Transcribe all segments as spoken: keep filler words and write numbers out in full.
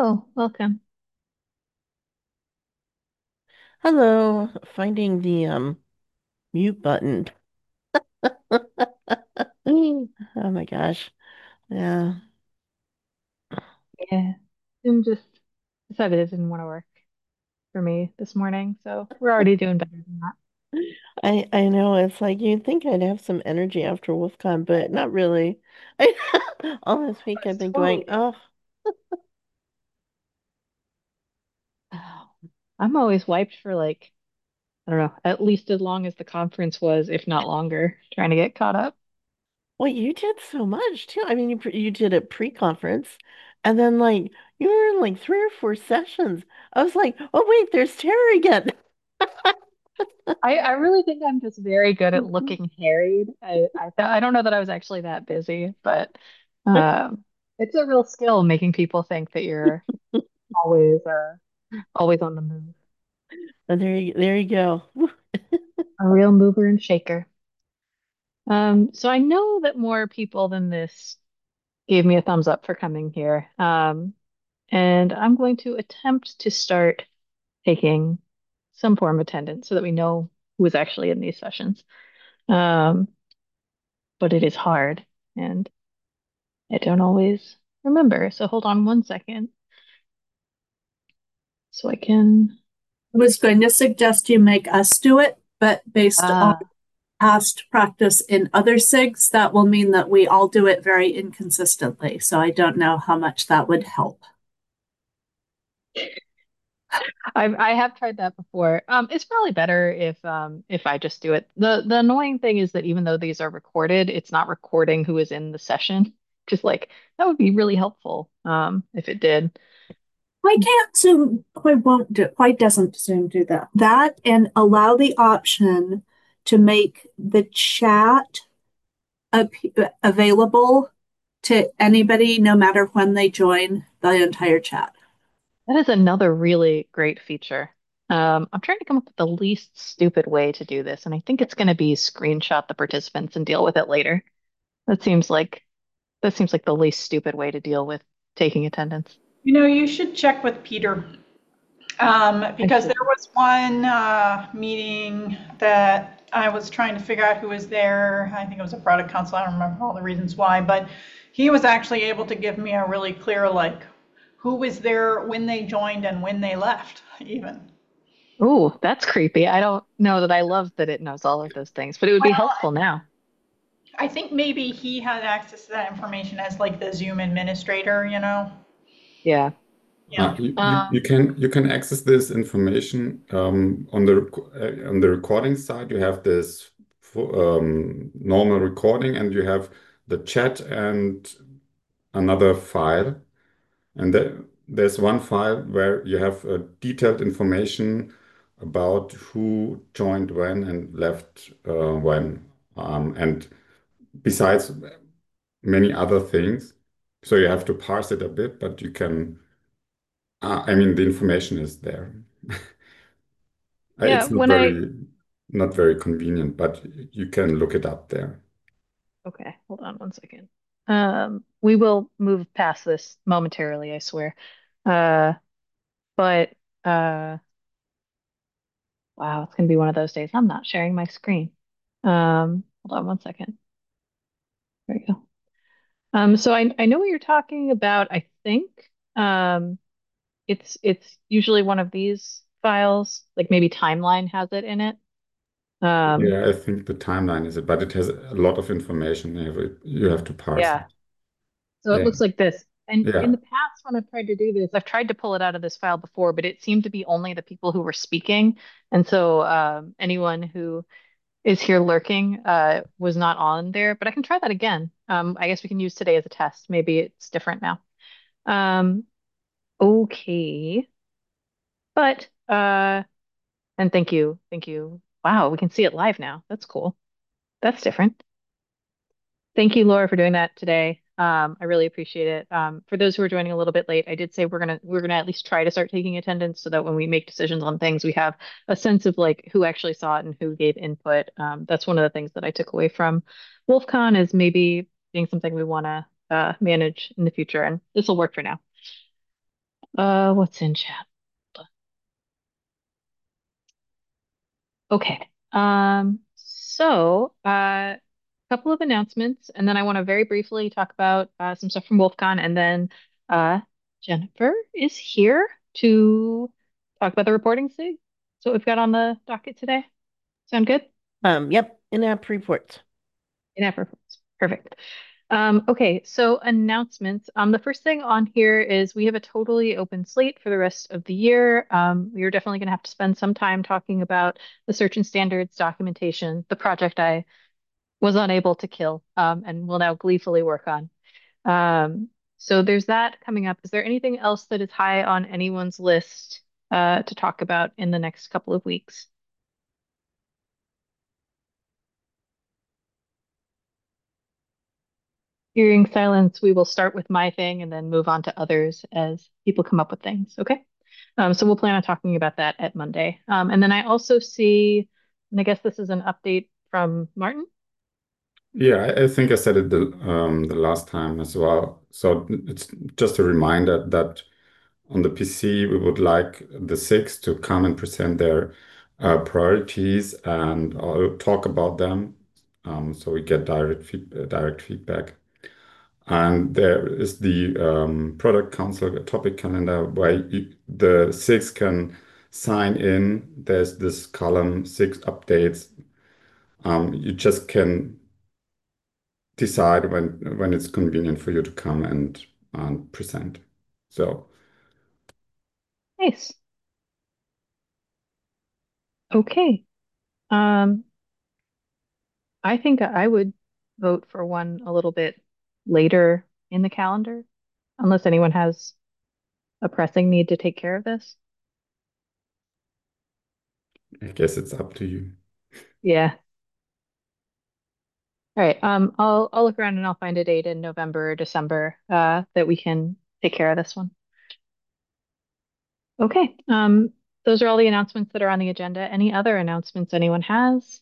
Oh, welcome. Hello, finding the um mute button. Oh my gosh. Yeah. Yeah. Zoom just decided it didn't want to work for me this morning, so we're already doing better than that. I I know it's like you'd think I'd have some energy after WolfCon, but not really. I, all this week I've It's been going, totally good. oh, Oh, I'm always wiped for like, I don't know, at least as long as the conference was, if not longer, trying to get caught up. well, you did so much too. I mean, you pre- you did a pre-conference, and then like you were in like three or four sessions. I was like, oh wait, there's Tara again. I, I really think I'm just very good at looking harried. I, I th- I don't know that I was actually that busy, but um, it's a real skill making people think that you're always uh, always on the move. And there you there you go. A real mover and shaker. Um, so I know that more people than this gave me a thumbs up for coming here. Um, and I'm going to attempt to start taking some form of attendance so that we know who is actually in these sessions. Um, but it is hard and I don't always remember. So hold on one second so I can. Was going to suggest you make us do it, but based on Uh, past practice in other SIGs, that will mean that we all do it very inconsistently. So I don't know how much that would help. I've I have tried that before. Um, it's probably better if um if I just do it. The the annoying thing is that even though these are recorded, it's not recording who is in the session. Just like that would be really helpful um if it did. Why can't Zoom, why won't do, why doesn't Zoom do that? That and allow the option to make the chat ap- available to anybody, no matter when they join the entire chat. That is another really great feature. Um, I'm trying to come up with the least stupid way to do this, and I think it's going to be screenshot the participants and deal with it later. That seems like that seems like the least stupid way to deal with taking attendance. You know, you should check with Peter um, I because there should. was one uh, meeting that I was trying to figure out who was there. I think it was a product council. I don't remember all the reasons why, but he was actually able to give me a really clear, like, who was there when they joined and when they left, even. Ooh, that's creepy. I don't know that I love that it knows all of those things, but it would be Well, helpful now. I think maybe he had access to that information as like the Zoom administrator, you know? Yeah. Yeah. Uh, you, you you Um, can you can access this information um, on the rec- uh, on the recording side. You have this fo- um, normal recording, and you have the chat and another file. And there, there's one file where you have uh, detailed information about who joined when and left uh, when, um, and besides many other things. So you have to parse it a bit, but you can. Uh, I mean, the information is there. Uh, yeah, It's not when I very not very convenient, but you can look it up there. okay, hold on one second. Um, we will move past this momentarily, I swear. Uh, but uh, wow, it's gonna be one of those days. I'm not sharing my screen. Um, hold on one second. There we go. Um, so I I know what you're talking about, I think. Um, it's it's usually one of these files, like maybe Timeline has it in it. Um, Yeah, I think the timeline is it, but it has a lot of information. You have, you have to parse it. yeah. So it Yeah, looks like this. And in yeah. the past, when I've tried to do this, I've tried to pull it out of this file before, but it seemed to be only the people who were speaking. And so um, anyone who is here lurking uh, was not on there, but I can try that again. Um, I guess we can use today as a test. Maybe it's different now. Um, okay. But, uh, and thank you. Thank you. Wow, we can see it live now. That's cool. That's different. Thank you, Laura, for doing that today. Um, I really appreciate it. Um, for those who are joining a little bit late, I did say we're gonna we're gonna at least try to start taking attendance so that when we make decisions on things, we have a sense of like who actually saw it and who gave input. Um, that's one of the things that I took away from WolfCon is maybe being something we want to uh, manage in the future, and this will work for now. Uh, what's in chat? Okay. Um, so, uh, a couple of announcements, and then I want to very briefly talk about uh, some stuff from WolfCon, and then uh, Jennifer is here to talk about the reporting SIG. So, what we've got on the docket today. Sound good? Um, yep, in-app reports. In-app reports. Perfect. Um, okay, so announcements. Um, the first thing on here is we have a totally open slate for the rest of the year. Um, we are definitely going to have to spend some time talking about the search and standards documentation, the project I was unable to kill, um, and will now gleefully work on. Um, so there's that coming up. Is there anything else that is high on anyone's list uh, to talk about in the next couple of weeks? Hearing silence, we will start with my thing and then move on to others as people come up with things. Okay. Um, so we'll plan on talking about that at Monday. Um, and then I also see, and I guess this is an update from Martin. Yeah, I, I think I said it the um, the last time as well. So it's just a reminder that on the P C we would like the six to come and present their uh, priorities and I'll talk about them, um, so we get direct feed, uh, direct feedback. And there is the um, product council topic calendar where you, the six can sign in. There's this column, six updates. Um, you just can decide when when it's convenient for you to come and and present. So Nice. Okay. Um, I think I would vote for one a little bit later in the calendar, unless anyone has a pressing need to take care of this. I guess it's up to you. Yeah. All right. Um, I'll I'll look around and I'll find a date in November or December uh, that we can take care of this one. Okay. Um, those are all the announcements that are on the agenda. Any other announcements anyone has?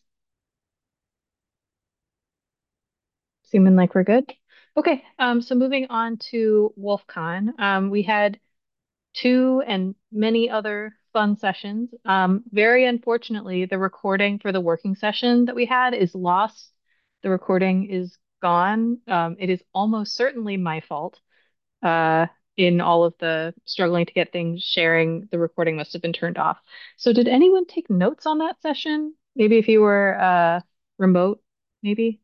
Seeming like we're good. Okay. Um, so moving on to WolfCon, um, we had two and many other fun sessions. Um, very unfortunately, the recording for the working session that we had is lost. The recording is gone. Um, it is almost certainly my fault. Uh, in all of the struggling to get things sharing, the recording must have been turned off. So did anyone take notes on that session? Maybe if you were uh, remote, maybe?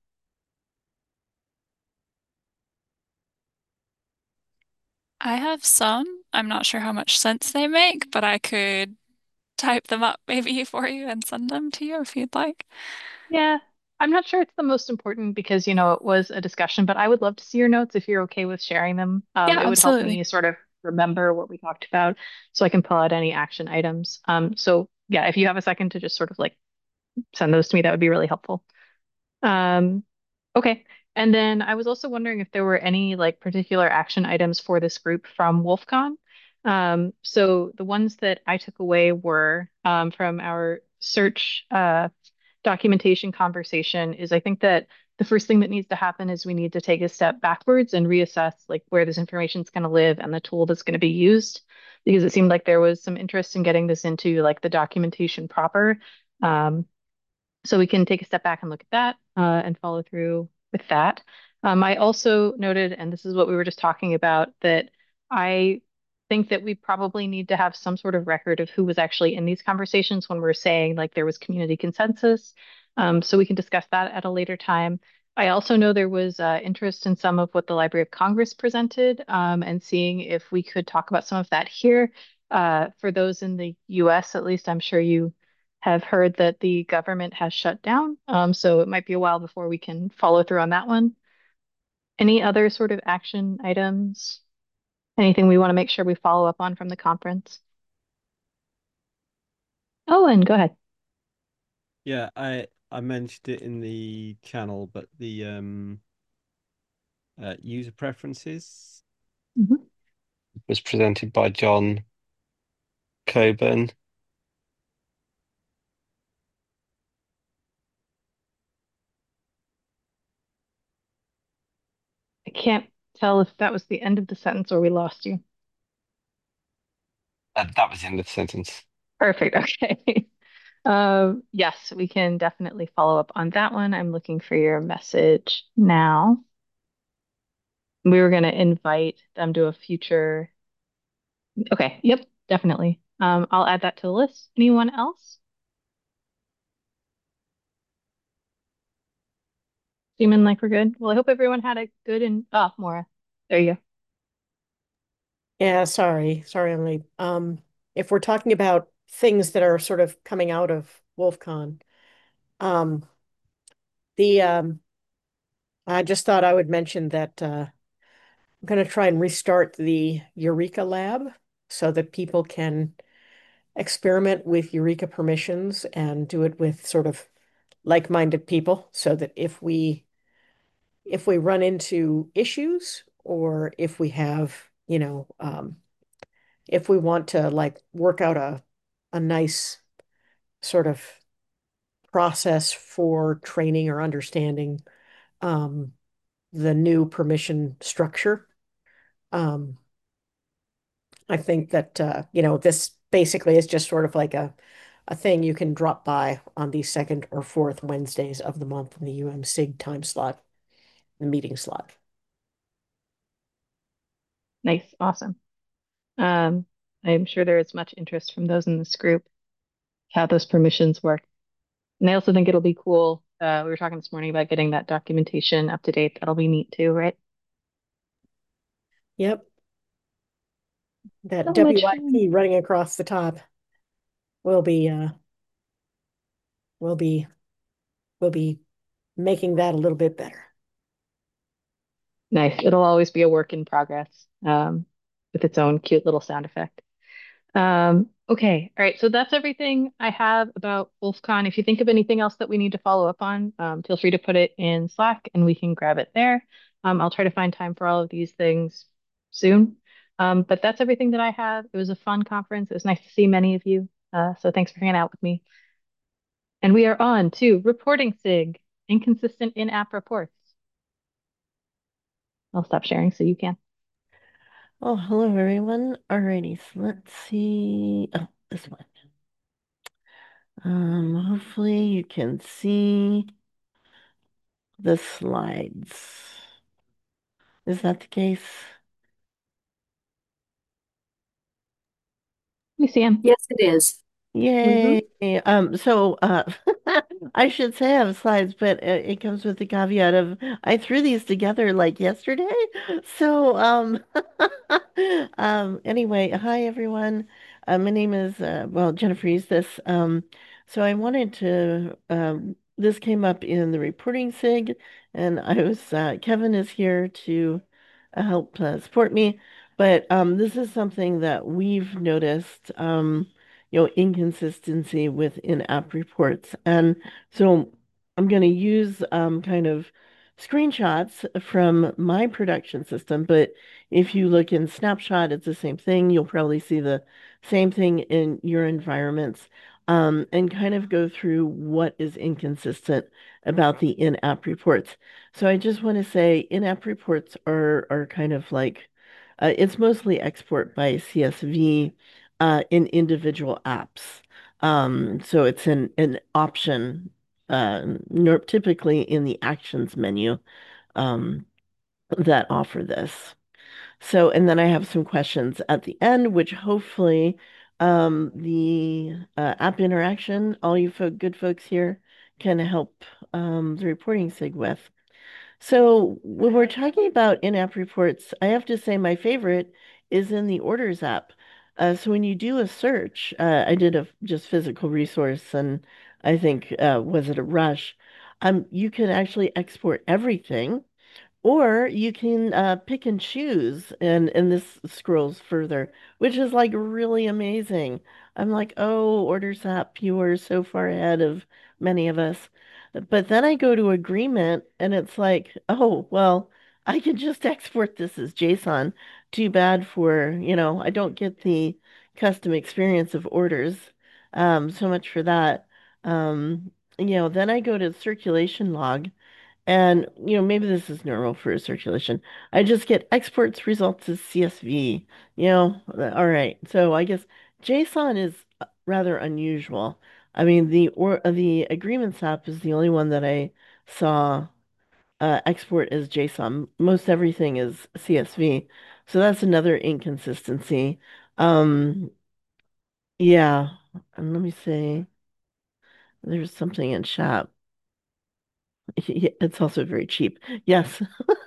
I have some. I'm not sure how much sense they make, but I could type them up maybe for you and send them to you if you'd like. Yeah, I'm not sure it's the most important because, you know, it was a discussion, but I would love to see your notes if you're okay with sharing them. Um, Yeah, it would help me absolutely. sort of remember what we talked about so I can pull out any action items. Um, so yeah, if you have a second to just sort of like send those to me, that would be really helpful. Um, okay. And then I was also wondering if there were any like particular action items for this group from WolfCon. Um, so the ones that I took away were um, from our search uh, documentation conversation is I think that the first thing that needs to happen is we need to take a step backwards and reassess like where this information is going to live and the tool that's going to be used because it seemed like there was some interest in getting this into like the documentation proper. Um, so we can take a step back and look at that uh, and follow through with that. Um, I also noted, and this is what we were just talking about, that I think that we probably need to have some sort of record of who was actually in these conversations when we're saying like there was community consensus. Um, so we can discuss that at a later time. I also know there was uh, interest in some of what the Library of Congress presented um, and seeing if we could talk about some of that here. Uh, for those in the U S, at least, I'm sure you have heard that the government has shut down. Um, so it might be a while before we can follow through on that one. Any other sort of action items? Anything we want to make sure we follow up on from the conference? Oh, and go ahead. Yeah, I I mentioned it in the channel, but the um uh, user preferences Mhm. was presented by John Coburn. I can't tell if that was the end of the sentence or we lost you. Uh, that was the end of the sentence. Perfect. Okay. Um, yes, we can definitely follow up on that one. I'm looking for your message now. We were going to invite them to a future. Okay. Yep, definitely. Um, I'll add that to the list. Anyone else? Seeming like we're good. Well, I hope everyone had a good and oh, Maura. There you go. Yeah, sorry. Sorry, Emily. Um, if we're talking about things that are sort of coming out of WolfCon, um, the um, I just thought I would mention that uh, I'm going to try and restart the Eureka Lab so that people can experiment with Eureka permissions and do it with sort of like-minded people, so that if we if we run into issues or if we have, you know, um, if we want to like work out a a nice sort of process for training or understanding um, the new permission structure. Um, I think that uh, you know, this basically is just sort of like a a thing you can drop by on the second or fourth Wednesdays of the month in the U M SIG time slot, the meeting slot. Nice. Awesome. Um, I'm sure there is much interest from those in this group, how those permissions work. And I also think it'll be cool. Uh, we were talking this morning about getting that documentation up to date. That'll be neat too, right? Yep, that So much fun. W I P running across the top will be uh will be will be making that a little bit better. Nice. It'll always be a work in progress, um, with its own cute little sound effect. Um, okay. All right. So that's everything I have about WolfCon. If you think of anything else that we need to follow up on, um, feel free to put it in Slack and we can grab it there. Um, I'll try to find time for all of these things soon. Um, but that's everything that I have. It was a fun conference. It was nice to see many of you. Uh, so thanks for hanging out with me. And we are on to reporting SIG, inconsistent in-app reports. I'll stop sharing so you can. Oh, hello everyone. Alrighty, so let's see. Oh, this one. Um, hopefully you can see the slides. Is that the case? We see him. Yes, it is. Mm-hmm. Yay. Um, so uh I should say I have slides, but it, it comes with the caveat of I threw these together like yesterday. So um um anyway, hi everyone. Uh, my name is uh, well, Jennifer Eustis. Um so I wanted to um this came up in the reporting SIG, and I was uh, Kevin is here to uh, help uh, support me, but um this is something that we've noticed. Um you know, inconsistency with in-app reports. And so I'm going to use um, kind of screenshots from my production system, but if you look in Snapshot, it's the same thing. You'll probably see the same thing in your environments, um, and kind of go through what is inconsistent about the in-app reports. So I just want to say in-app reports are are kind of like uh, it's mostly export by C S V uh, in individual apps. Um, so it's an, an option, uh, nor- typically in the actions menu, um, that offer this. So, and then I have some questions at the end, which hopefully um, the uh, app interaction, all you folk, good folks here, can help um, the reporting SIG with. So when we're talking about in-app reports, I have to say my favorite is in the Orders app. Uh, so when you do a search, uh, I did a just physical resource, and I think uh, was it a rush? Um, you can actually export everything, or you can uh, pick and choose, and and this scrolls further, which is like really amazing. I'm like, oh, Orders app, you are so far ahead of many of us. But then I go to agreement, and it's like, oh, well, I can just export this as JSON. Too bad for, you know, I don't get the custom experience of orders. Um, so much for that. Um, you know, then I go to circulation log. And, you know, maybe this is normal for a circulation. I just get exports results as C S V, you know, uh, all right. So I guess JSON is uh, rather unusual. I mean, the or uh, the agreements app is the only one that I saw uh, export as JSON. Most everything is C S V. So that's another inconsistency. Um, yeah. And let me see. There's something in chat. Yeah, it's also very cheap. Yes.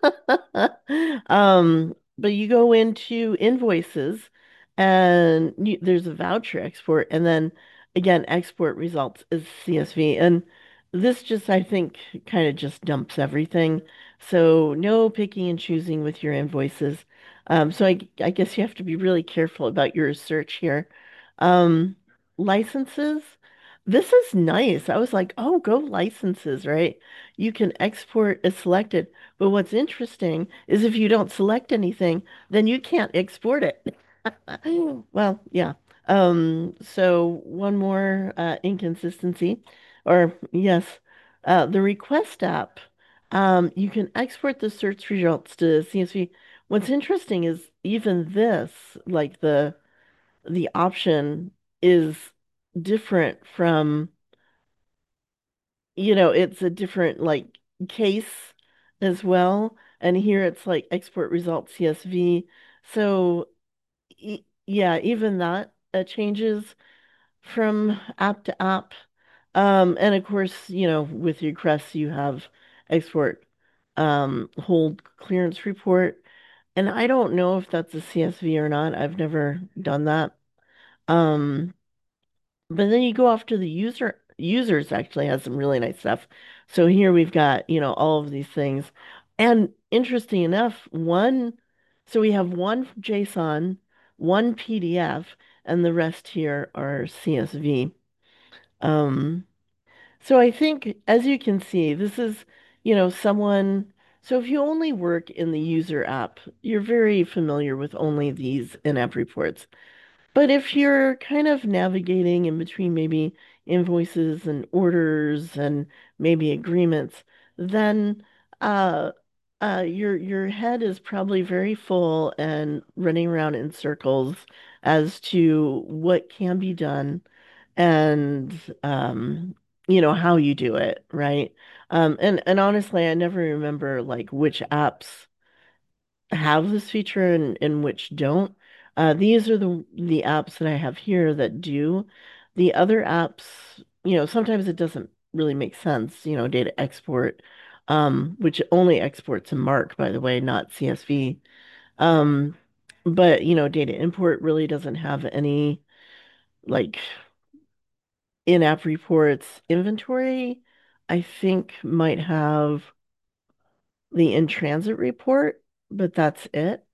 Um, but you go into invoices and you, there's a voucher export and then again export results is C S V and this just I think kind of just dumps everything. So no picking and choosing with your invoices. Um, so I I guess you have to be really careful about your search here. Um, licenses. This is nice. I was like, oh, go licenses, right? You can export as selected. But what's interesting is if you don't select anything, then you can't export it. Well, yeah. Um, so one more uh, inconsistency, or yes, uh, the request app. Um, you can export the search results to C S V. What's interesting is even this, like the the option is different from you know, it's a different like case as well. And here it's like export results C S V. So e yeah, even that uh, changes from app to app. Um, and of course, you know, with requests you have export um, hold clearance report. And I don't know if that's a C S V or not. I've never done that. Um, but then you go off to the user users actually has some really nice stuff. So here we've got, you know, all of these things. And interesting enough, one, so we have one JSON, one P D F, and the rest here are C S V. Um, so I think, as you can see, this is, you know, someone, so if you only work in the user app, you're very familiar with only these in-app reports. But if you're kind of navigating in between maybe invoices and orders and maybe agreements, then uh, uh, your your head is probably very full and running around in circles as to what can be done and um, you know how you do it, right? Um, and and honestly, I never remember like which apps have this feature and, and which don't. Uh, these are the the apps that I have here that do. The other apps, you know, sometimes it doesn't really make sense, you know, data export, um, which only exports in Mark, by the way, not C S V. Um, but, you know, data import really doesn't have any like in-app reports. Inventory, I think might have the in-transit report, but that's it.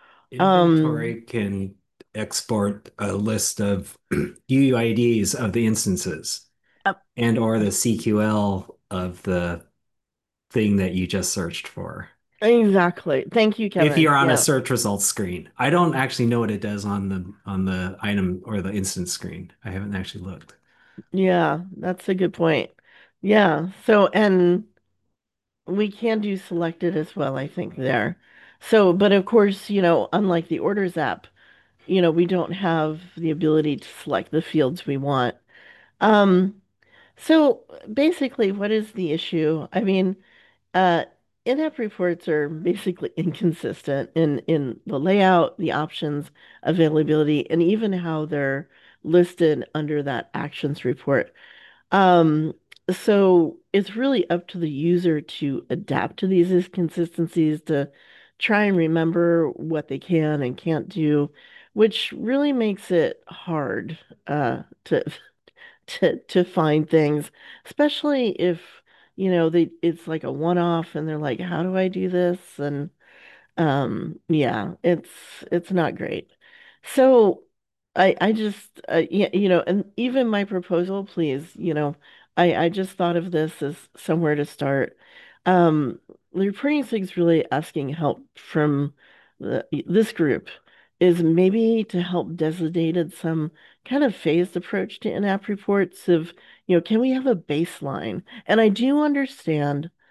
Um, Inventory can export a list of U U I Ds of the instances uh, and or the C Q L of the thing that you just searched for. exactly. Thank you, If Kevin. you're on a Yeah. search results screen. I don't actually know what it does on the on the item or the instance screen. I haven't actually looked. Yeah, that's a good point. Yeah. So, and we can do selected as well, I think there. So, but of course, you know, unlike the orders app, you know, we don't have the ability to select the fields we want. Um, so basically, what is the issue? I mean, Uh, in-app reports are basically inconsistent in in the layout, the options, availability, and even how they're listed under that actions report. Um, so it's really up to the user to adapt to these inconsistencies, to try and remember what they can and can't do, which really makes it hard uh, to to to find things, especially if, you know, they it's like a one-off and they're like, how do I do this? And um, yeah, it's it's not great. So I I just uh, yeah, you know, and even my proposal, please, you know, I I just thought of this as somewhere to start. Um, the Reporting Sig's really asking help from the, this group is maybe to help designated some kind of phased approach to in-app reports of, you know, can we have a baseline? And I do understand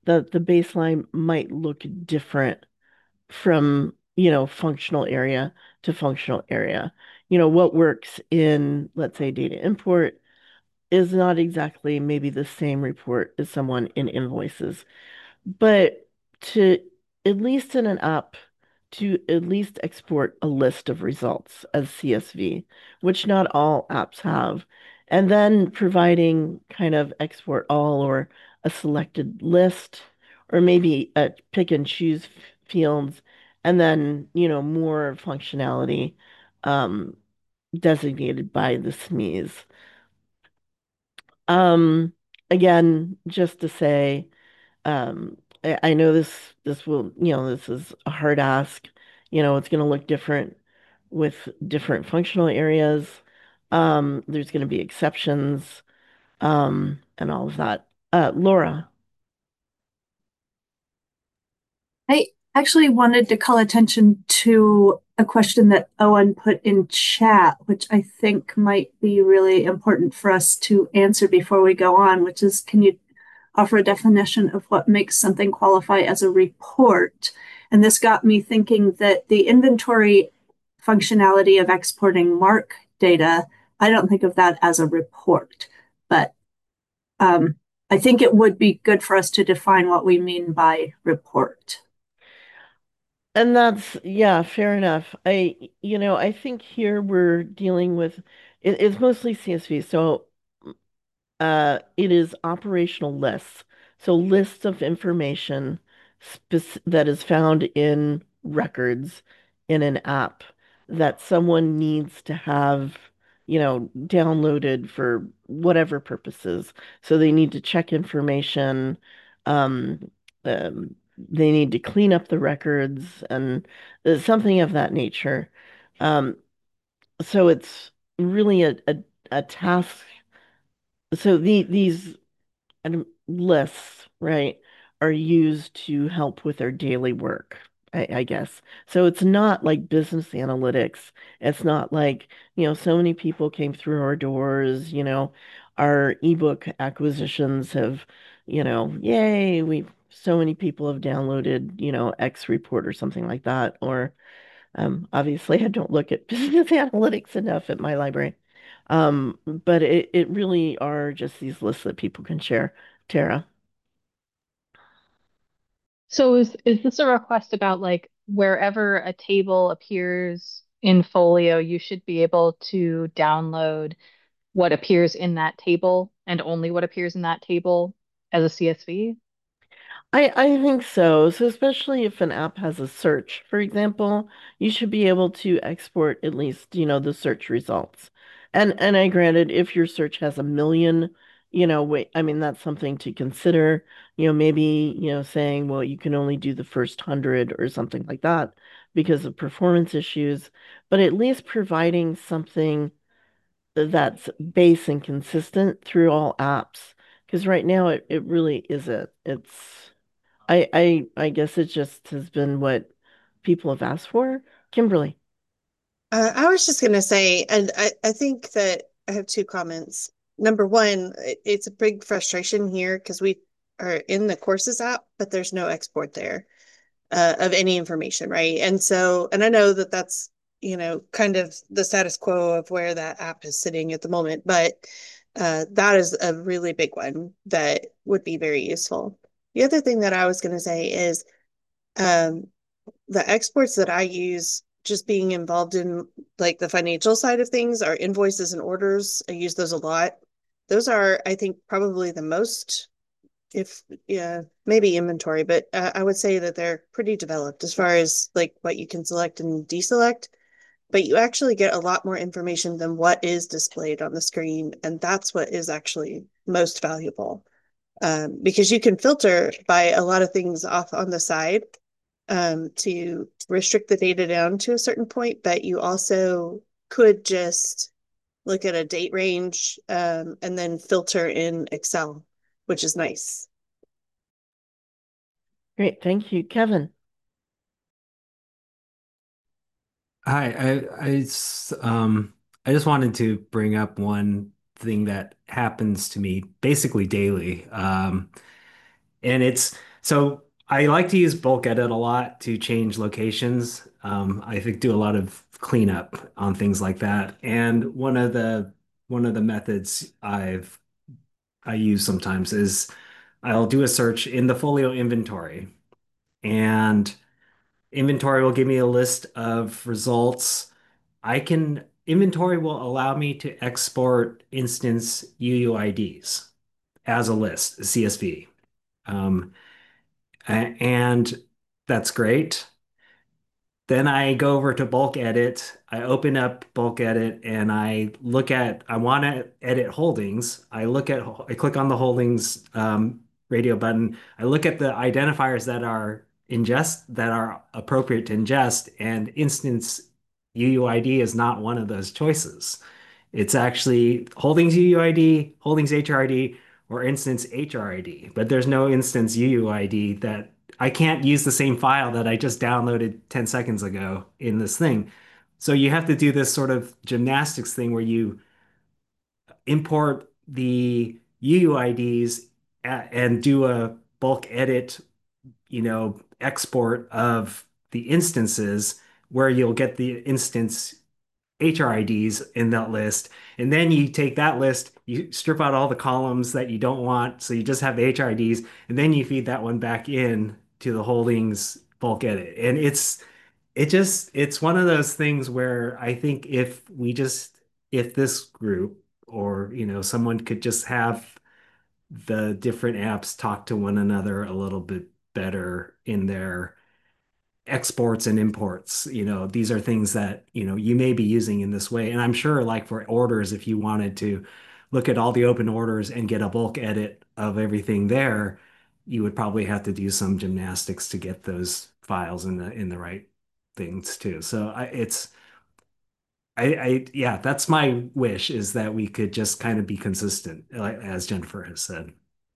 the the baseline might look different from, you know, functional area to functional area. You know, what works in, let's say, data import is not exactly maybe the same report as someone in invoices. But to, at least in an app, to at least export a list of results as C S V, which not all apps have, and then providing kind of export all or a selected list, or maybe a pick and choose fields, and then, you know, more functionality um, designated by the S M Es. Um, Again, just to say, um, I, I know this this will, you know, this is a hard ask. You know, it's going to look different with different functional areas. Um, there's going to be exceptions, um, and all of that. Uh, Laura, I actually wanted to call attention to a question that Owen put in chat, which I think might be really important for us to answer before we go on, which is, can you offer a definition of what makes something qualify as a report? And this got me thinking that the inventory functionality of exporting MARC data, I don't think of that as a report, but um, I think it would be good for us to define what we mean by report. and that's, yeah, fair enough. I, you know, I think here we're dealing with it, it's mostly C S V. So Uh, it is operational lists. So lists of information spec that is found in records in an app that someone needs to have, you know, downloaded for whatever purposes. So they need to check information, um, um, they need to clean up the records and uh, something of that nature. Um, so it's really a, a, a task. So the, these and lists, right, are used to help with their daily work, I, I guess. So it's not like business analytics. It's not like, you know, so many people came through our doors, you know, our ebook acquisitions have, you know, yay, we so many people have downloaded, you know, X report or something like that. Or um, obviously, I don't look at business analytics enough at my library. Um, but it, it really are just these lists that people can share. Tara. So is is this a request about like wherever a table appears in Folio, you should be able to download what appears in that table and only what appears in that table as a C S V? I, I think so. So especially if an app has a search, for example, you should be able to export at least, you know, the search results. And and I granted if your search has a million, you know, wait, I mean that's something to consider. You know, maybe, you know, saying, well, you can only do the first hundred or something like that because of performance issues, but at least providing something that's base and consistent through all apps. Because right now it, it really isn't. It's I I I guess it just has been what people have asked for. Kimberly. Uh, I was just going to say, and I, I think that I have two comments. Number one, it, it's a big frustration here because we are in the courses app, but there's no export there uh, of any information, right? And so, and I know that that's, you know, kind of the status quo of where that app is sitting at the moment, but uh, that is a really big one that would be very useful. The other thing that I was going to say is um, the exports that I use, just being involved in like the financial side of things, are invoices and orders. I use those a lot. Those are, I think, probably the most, if yeah, maybe inventory, but uh, I would say that they're pretty developed as far as like what you can select and deselect. But you actually get a lot more information than what is displayed on the screen, and that's what is actually most valuable. Um, because you can filter by a lot of things off on the side um, to restrict the data down to a certain point, but you also could just look at a date range um, and then filter in Excel, which is nice. Great, thank you. Kevin. Hi, I I s- um I just wanted to bring up one thing that happens to me basically daily. Um and it's So I like to use bulk edit a lot to change locations. Um, I think do a lot of cleanup on things like that. And one of the one of the methods I've I use sometimes is I'll do a search in the folio inventory, and inventory will give me a list of results. I can Inventory will allow me to export instance U U I Ds as a list, C S V. Um, and that's great. Then I go over to bulk edit. I open up bulk edit and I look at, I want to edit holdings. I look at, I click on the holdings um, radio button. I look at the identifiers that are ingest, that are appropriate to ingest, and instance U U I D is not one of those choices. It's actually holdings U U I D, holdings H R I D, or instance H R I D, but there's no instance U U I D that I can't use the same file that I just downloaded ten seconds ago in this thing. So you have to do this sort of gymnastics thing where you import the U U I Ds and do a bulk edit, you know, export of the instances where you'll get the instance H R I Ds in that list. And then you take that list, you strip out all the columns that you don't want. So you just have the H R I Ds, and then you feed that one back in to the holdings bulk edit. And it's, it just, it's one of those things where I think if we just, if this group or, you know, someone could just have the different apps talk to one another a little bit better in their exports and imports. You know, these are things that, you know, you may be using in this way. And I'm sure like for orders, if you wanted to look at all the open orders and get a bulk edit of everything there, you would probably have to do some gymnastics to get those files in the in the right things too. So I, it's I, I yeah, that's my wish is that we could just kind of be consistent, like as Jennifer has said.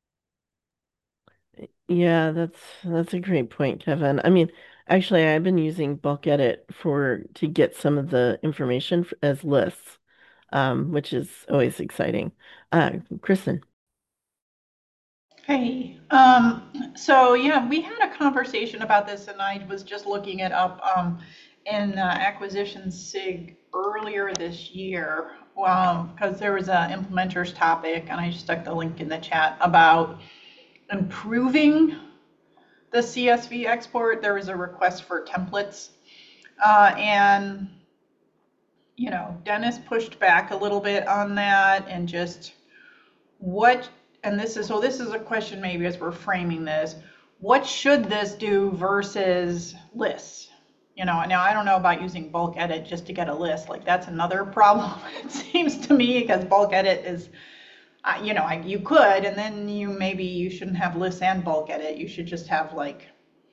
Yeah, that's that's a great point, Kevin. I mean, actually, I've been using bulk edit for to get some of the information f- as lists, um, which is always exciting. Uh, Kristen. Hey, um, so yeah, we had a conversation about this and I was just looking it up um, in uh, Acquisition SIG earlier this year because there was an implementers topic and I just stuck the link in the chat about improving the C S V export. There was a request for templates uh, and you know, Dennis pushed back a little bit on that and just what, and this is, so this is a question maybe as we're framing this, what should this do versus lists? You know, now I don't know about using bulk edit just to get a list, like that's another problem, it seems to me, because bulk edit is, uh, you know, I, you could, and then you maybe you shouldn't have lists and bulk edit, you should just have like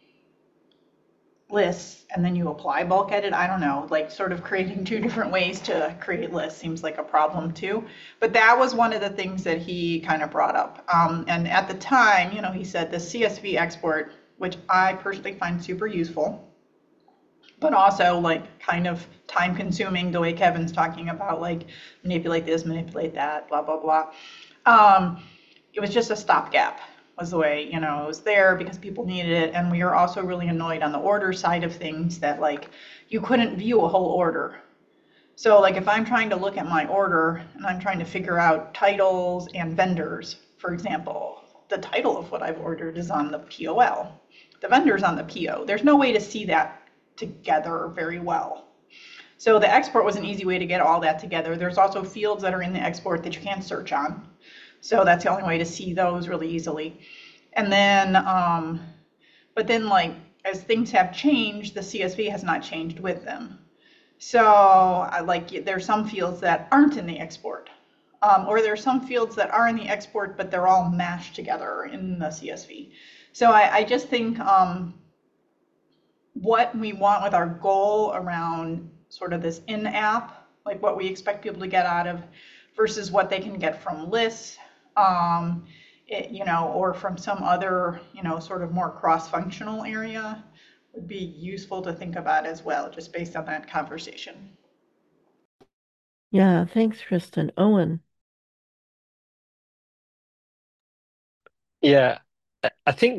lists and then you apply bulk edit. I don't know, like sort of creating two different ways to create lists seems like a problem too. But that was one of the things that he kind of brought up. Um, and at the time, you know, he said the C S V export, which I personally find super useful, but also like kind of time consuming the way Kevin's talking about, like manipulate this, manipulate that, blah, blah, blah. Um, it was just a stopgap. Was the way, you know, it was there because people needed it. And we were also really annoyed on the order side of things that like you couldn't view a whole order. So like if I'm trying to look at my order and I'm trying to figure out titles and vendors, for example, the title of what I've ordered is on the P O L. The vendor's on the P O. There's no way to see that together very well. So the export was an easy way to get all that together. There's also fields that are in the export that you can't search on. So that's the only way to see those really easily. And then, um, but then like, as things have changed, the C S V has not changed with them. So I like, there's some fields that aren't in the export. Um, or there's some fields that are in the export, but they're all mashed together in the C S V. So I, I just think um, what we want with our goal around sort of this in-app, like what we expect people to get out of versus what they can get from lists, um, it, you know, or from some other, you know, sort of more cross-functional area would be useful to think about as well, just based on that conversation. Yeah, thanks, Kristen. Owen. Yeah, I- I think that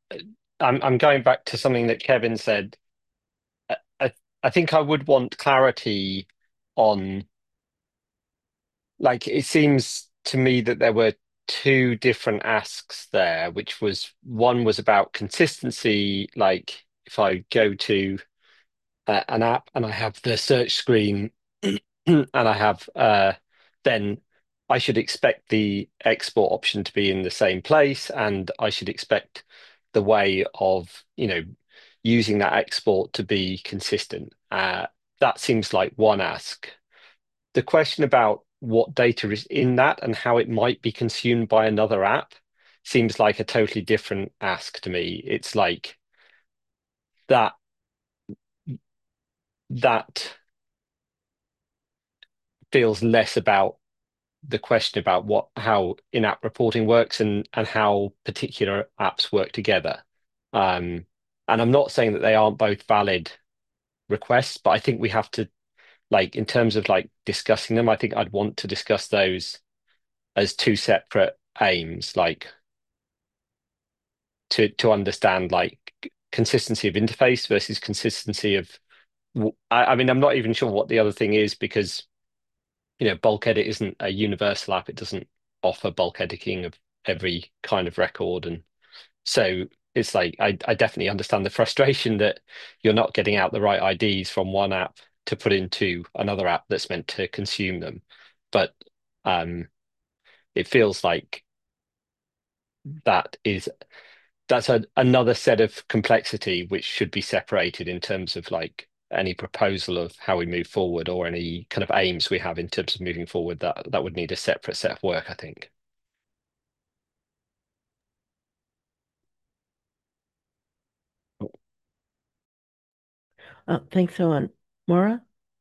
I'm I'm going back to something that Kevin said. I, I I think I would want clarity on, like, it seems to me that there were two different asks there, which was one was about consistency, like if I go to uh, an app and I have the search screen and I have uh, then I should expect the export option to be in the same place, and I should expect the way of, you know, using that export to be consistent. Uh, that seems like one ask. The question about what data is in that and how it might be consumed by another app seems like a totally different ask to me. It's like that that feels less about the question about what how in-app reporting works and and how particular apps work together. Um, and I'm not saying that they aren't both valid requests, but I think we have to, like, in terms of like discussing them, I think I'd want to discuss those as two separate aims, like to to understand like consistency of interface versus consistency of. I, I mean, I'm not even sure what the other thing is because, you know, bulk edit isn't a universal app. It doesn't offer bulk editing of every kind of record. And so it's like, I, I definitely understand the frustration that you're not getting out the right I Ds from one app to put into another app that's meant to consume them. But um, it feels like that is that's a, another set of complexity which should be separated in terms of like any proposal of how we move forward or any kind of aims we have in terms of moving forward. That that would need a separate set of work, I think. Oh, thanks, Owen. Maura?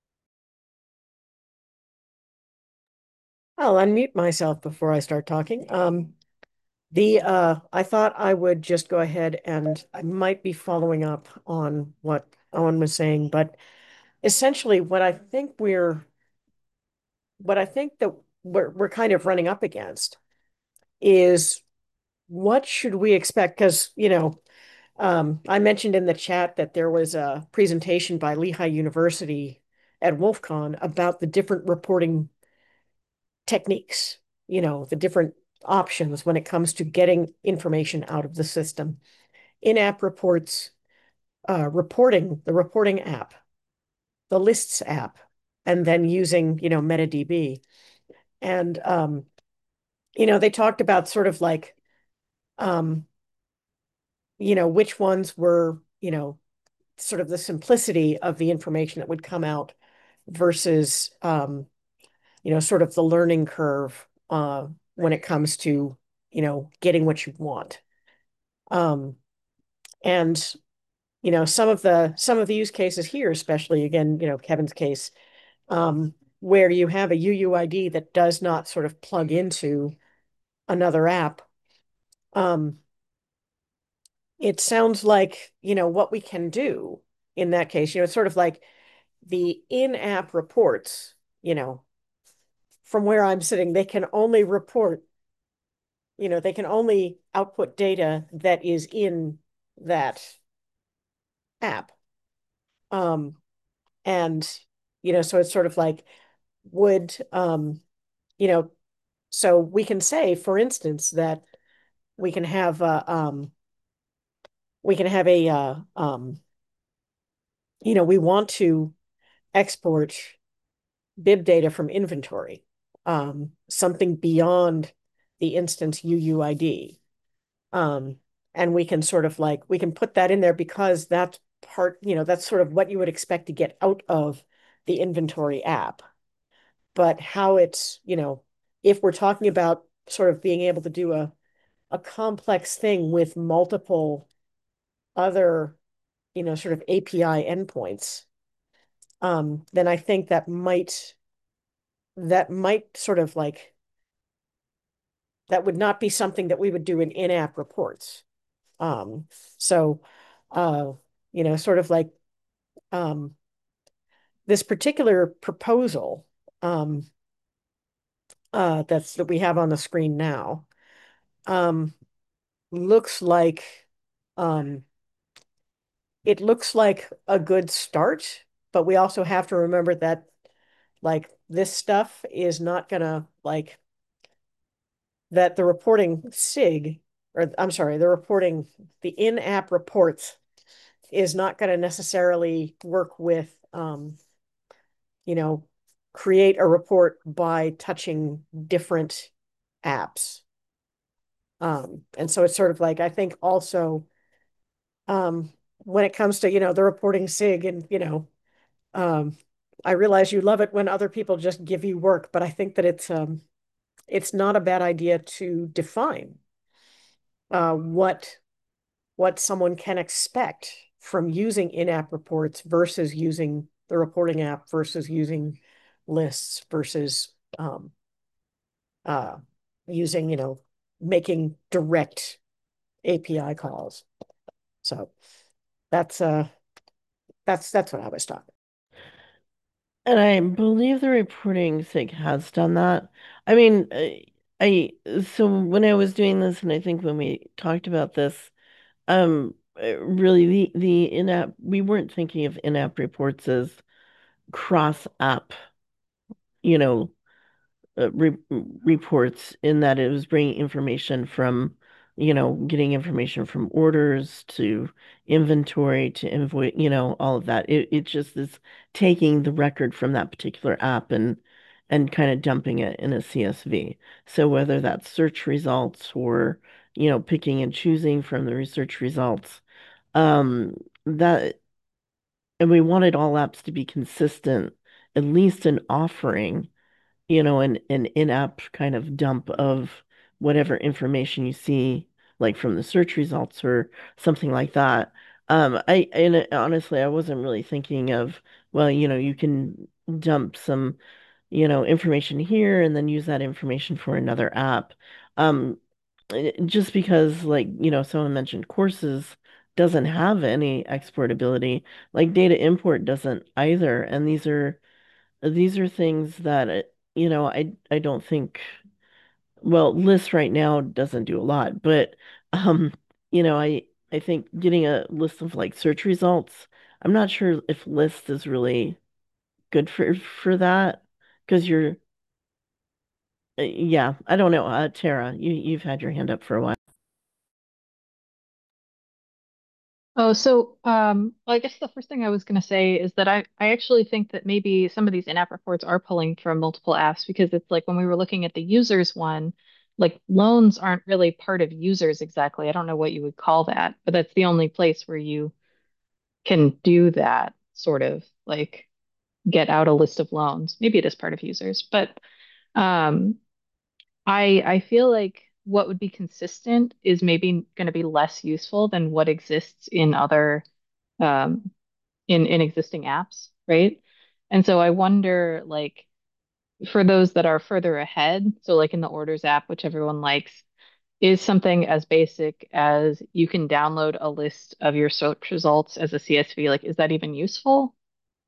I'll unmute myself before I start talking. Um, the uh, I thought I would just go ahead and I might be following up on what Owen was saying, but essentially what I think we're what I think that we're we're kind of running up against is what should we expect? Because, you know, um, I mentioned in the chat that there was a presentation by Lehigh University at WolfCon about the different reporting techniques, you know, the different options when it comes to getting information out of the system. In-app reports, uh, reporting, the reporting app, the lists app, and then using, you know, MetaDB. And, um, you know, they talked about sort of like, um, you know, which ones were, you know, sort of the simplicity of the information that would come out versus, um, you know, sort of the learning curve uh, when it comes to, you know, getting what you want. Um, and, you know, some of the some of the use cases here, especially again, you know, Kevin's case, um, where you have a U U I D that does not sort of plug into another app. Um, it sounds like, you know, what we can do in that case, you know, it's sort of like the in-app reports, you know, from where I'm sitting, they can only report, you know, they can only output data that is in that app. Um, and, you know, so it's sort of like, would, um, you know, so we can say, for instance, that we can have, uh, um, we can have a, uh, um, you know, we want to export bib data from inventory, um, something beyond the instance U U I D. Um, and we can sort of like, we can put that in there because that's part, you know, that's sort of what you would expect to get out of the inventory app. But how it's, you know, if we're talking about sort of being able to do a, a complex thing with multiple other, you know, sort of A P I endpoints, um, then I think that might, that might sort of like, that would not be something that we would do in in-app reports. Um, so, uh, you know, sort of like um, this particular proposal um, uh, that's that we have on the screen now um, looks like Um, it looks like a good start, but we also have to remember that like this stuff is not gonna like that the reporting SIG, or I'm sorry, the reporting, the in-app reports is not going to necessarily work with, um, you know, create a report by touching different apps. Um, and so it's sort of like, I think also, um, when it comes to, you know, the reporting SIG and, you know, um, I realize you love it when other people just give you work, but I think that it's, um, it's not a bad idea to define uh, what what someone can expect from using in-app reports versus using the reporting app versus using lists versus um, uh, using, you know, making direct A P I calls. So that's uh that's that's what I was talking. And I believe the reporting SIG has done that. I mean, I, I so when I was doing this, and I think when we talked about this, um, uh, really the the in-app we weren't thinking of in-app reports as cross-app, you know, uh, re reports in that it was bringing information from, you know, getting information from orders to inventory to invoice, you know, all of that. It it just is taking the record from that particular app and and kind of dumping it in a C S V. So whether that's search results or, you know, picking and choosing from the research results, um, that and we wanted all apps to be consistent, at least in offering, you know, an, an in-app kind of dump of whatever information you see, like from the search results or something like that. Um, I and it- honestly, I wasn't really thinking of, well, you know, you can dump some, you know, information here and then use that information for another app. Um, eh, just because, like, you know, someone mentioned courses doesn't have any exportability, like data import doesn't either, and these are these are things that, uh, you know, I I don't think, well, list right now doesn't do a lot, but um, you know, I I think getting a list of like search results, I'm not sure if list is really good for for that because you're uh, yeah, I don't know. Uh, Tara, you you've had your hand up for a while. Oh, so um, well, I guess the first thing I was going to say is that I, I actually think that maybe some of these in-app reports are pulling from multiple apps because it's like when we were looking at the users one, like loans aren't really part of users exactly. I don't know what you would call that, but that's the only place where you can do that sort of like get out a list of loans. Maybe it is part of users, but um, I I feel like what would be consistent is maybe going to be less useful than what exists in other um, in in existing apps, right? And so I wonder, like, for those that are further ahead, so like in the Orders app, which everyone likes, is something as basic as you can download a list of your search results as a C S V, like, is that even useful?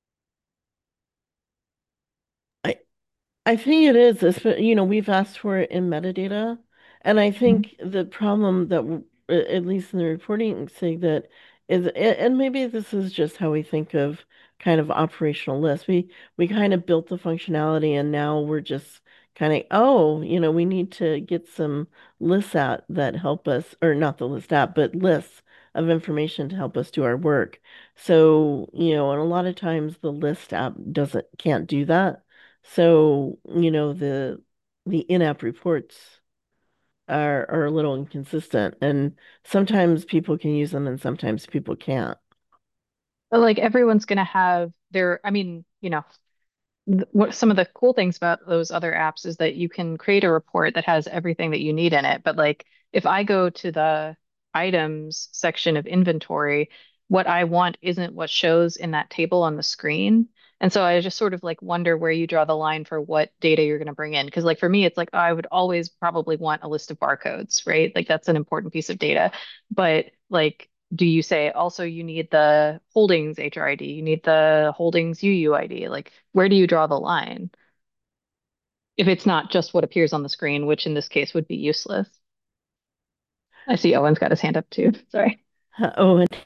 I I think it is. espe- You know, we've asked for it in metadata, and I Mhm. think the problem that, w- a- at least in the reporting, say that is, a- and maybe this is just how we think of kind of operational lists. We we kind of built the functionality, and now we're just kind of, oh, you know, we need to get some lists out that help us, or not the list app, but lists of information to help us do our work. So, you know, and a lot of times the list app doesn't can't do that. So, you know, the the in-app reports are are a little inconsistent, and sometimes people can use them and sometimes people can't. But like everyone's going to have their, I mean, you know, th- what some of the cool things about those other apps is that you can create a report that has everything that you need in it. But like if I go to the items section of inventory, what I want isn't what shows in that table on the screen. And so I just sort of like wonder where you draw the line for what data you're going to bring in. Because like for me, it's like, oh, I would always probably want a list of barcodes, right? Like that's an important piece of data. But like, do you say also you need the holdings H R I D, you need the holdings U U I D? Like, where do you draw the line if it's not just what appears on the screen, which in this case would be useless? I see Owen's got his hand up too. Sorry. Uh, oh, and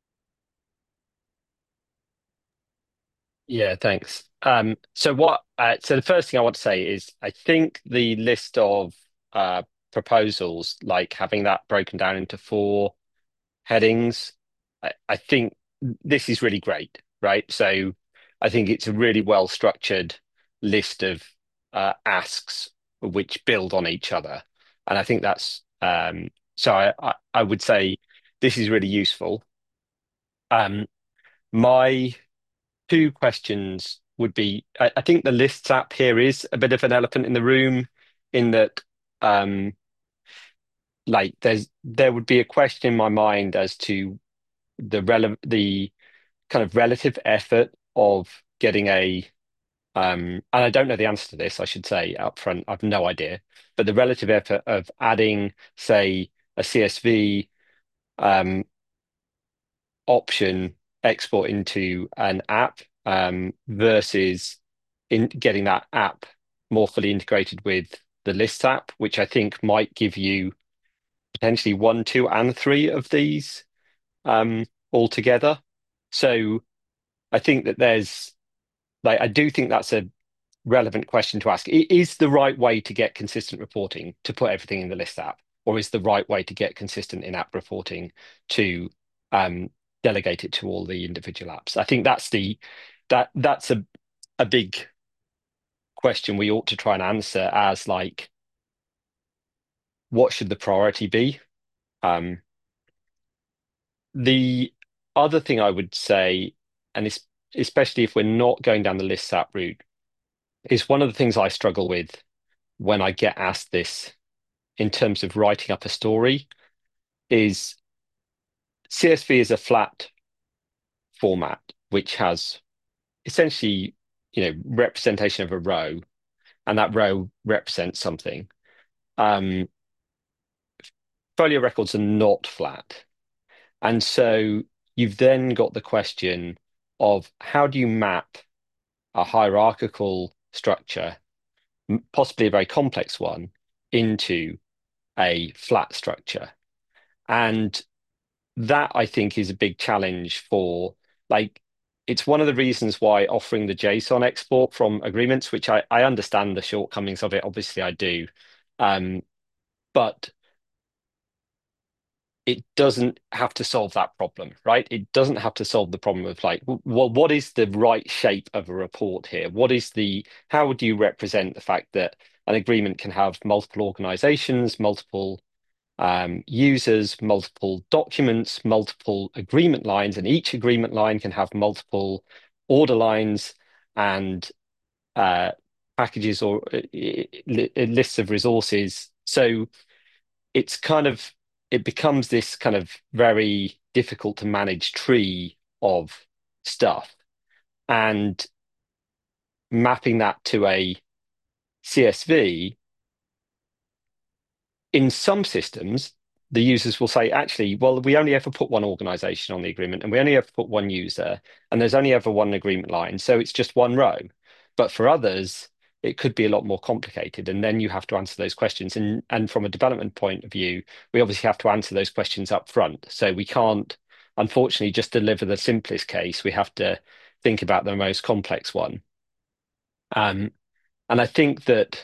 Yeah, thanks. Um, so what? Uh, so the first thing I want to say is, I think the list of uh, proposals, like having that broken down into four headings, I, I think this is really great, right? So I think it's a really well structured list of uh, asks which build on each other, and I think that's um, so. I, I I would say this is really useful. Um, my two questions would be, I, I think the lists app here is a bit of an elephant in the room, in that um, like there's there would be a question in my mind as to the rele the kind of relative effort of getting a um, and I don't know the answer to this, I should say up front, I've no idea, but the relative effort of adding, say, a C S V um, option export into an app um, versus in getting that app more fully integrated with the Lists app, which I think might give you potentially one, two, and three of these um, all together. So I think that there's like I do think that's a relevant question to ask. Is the right way to get consistent reporting to put everything in the List app, or is the right way to get consistent in-app reporting to um, delegate it to all the individual apps? I think that's the that that's a a big question we ought to try and answer, as like, what should the priority be? Um, the other thing I would say, and it's, especially if we're not going down the Lists app route, is one of the things I struggle with when I get asked this in terms of writing up a story is C S V is a flat format which has essentially, you know, representation of a row, and that row represents something. Um, folio records are not flat. And so you've then got the question of, how do you map a hierarchical structure, possibly a very complex one, into a flat structure? And that, I think, is a big challenge for, like, it's one of the reasons why offering the JSON export from agreements, which I, I understand the shortcomings of it, obviously I do, um, but it doesn't have to solve that problem, right? It doesn't have to solve the problem of like, well, what is the right shape of a report here? What is the, how would you represent the fact that an agreement can have multiple organizations, multiple um, users, multiple documents, multiple agreement lines, and each agreement line can have multiple order lines and uh, packages or uh, lists of resources. So it's kind of, it becomes this kind of very difficult to manage tree of stuff, and mapping that to a C S V, in some systems, the users will say, actually, well, we only ever put one organization on the agreement, and we only ever put one user, and there's only ever one agreement line, so it's just one row. But for others, it could be a lot more complicated, and then you have to answer those questions. And and from a development point of view, we obviously have to answer those questions up front. So we can't, unfortunately, just deliver the simplest case. We have to think about the most complex one. Um, and I think that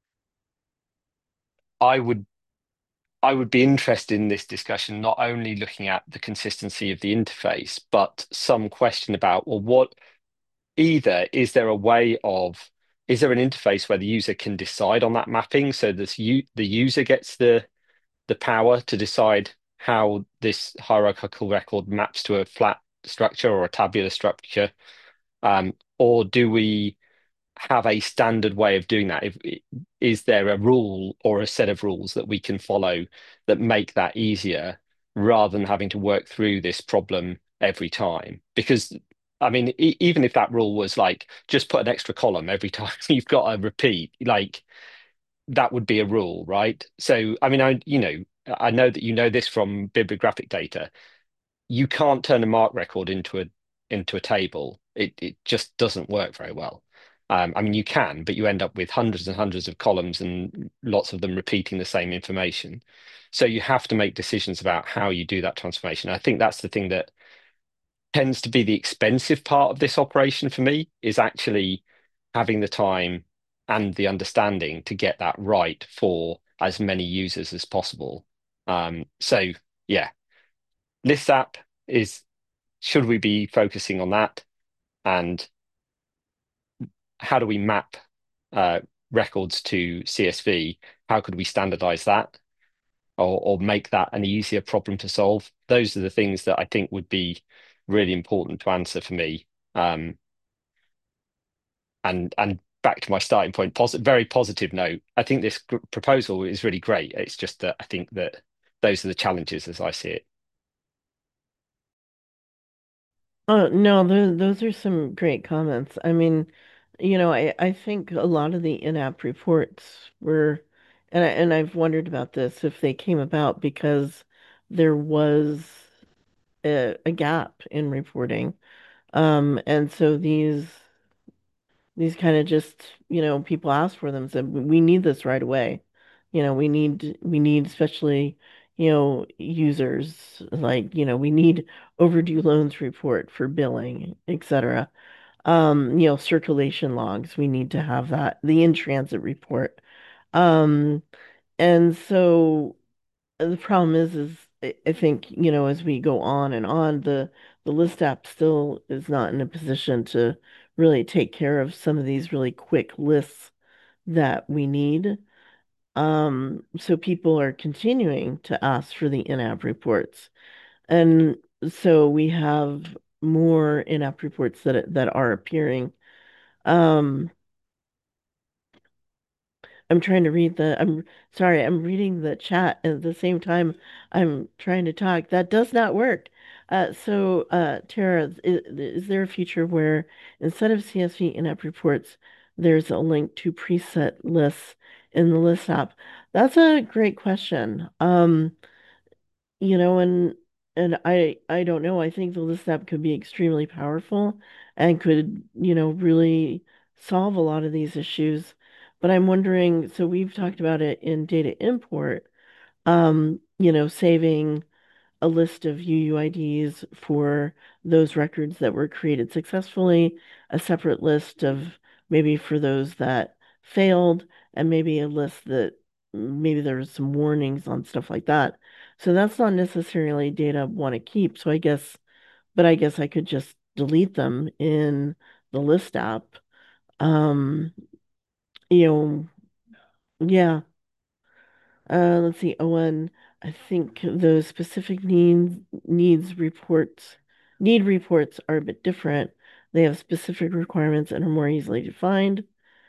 I would I would be interested in this discussion, not only looking at the consistency of the interface, but some question about, well, what either is there a way of, is there an interface where the user can decide on that mapping, so this you the user gets the the power to decide how this hierarchical record maps to a flat structure or a tabular structure, um, or do we have a standard way of doing that? If, is there a rule or a set of rules that we can follow that make that easier, rather than having to work through this problem every time? Because I mean, e even if that rule was like, just put an extra column every time you've got a repeat, like, that would be a rule, right? So, I mean, I, you know, I know that you know this from bibliographic data. You can't turn a MARC record into a into a table. It it just doesn't work very well. Um, I mean, you can, but you end up with hundreds and hundreds of columns and lots of them repeating the same information. So you have to make decisions about how you do that transformation. I think that's the thing that tends to be the expensive part of this operation for me, is actually having the time and the understanding to get that right for as many users as possible. Um, so yeah, List App is, should we be focusing on that? And how do we map uh, records to C S V? How could we standardize that, or, or make that an easier problem to solve? Those are the things that I think would be really important to answer for me. Um, and and back to my starting point, posi very positive note. I think this proposal is really great. It's just that I think that those are the challenges as I see it. Oh, no, those those are some great comments. I mean, you know, I I think a lot of the in-app reports were, and I, and I've wondered about this, if they came about because there was a, a gap in reporting. Um, and so these these kind of just, you know, people asked for them, said, we need this right away. You know, we need we need especially, you know, users, like, you know, we need overdue loans report for billing, et cetera. Um, you know, circulation logs, we need to have that, the in-transit report. Um, and so the problem is, is I I think, you know, as we go on and on, the the list app still is not in a position to really take care of some of these really quick lists that we need. Um, so people are continuing to ask for the in-app reports. And so we have more in-app reports that that are appearing. Um, I'm trying to read the, I'm sorry, I'm reading the chat at the same time I'm trying to talk. That does not work. Uh, so, uh, Tara, is, is there a feature where instead of C S V in-app reports, there's a link to preset lists in the list app? That's a great question. Um, you know, and and I I don't know. I think the list app could be extremely powerful and could, you know, really solve a lot of these issues. But I'm wondering, so we've talked about it in data import, um, you know, saving a list of U U I Ds for those records that were created successfully, a separate list of maybe for those that failed, and maybe a list that maybe there was some warnings on stuff like that. So that's not necessarily data I want to keep. So I guess, but I guess I could just delete them in the list app. Um, you know, yeah. Uh, let's see, Owen, I think those specific needs needs reports need reports are a bit different. They have specific requirements and are more easily defined.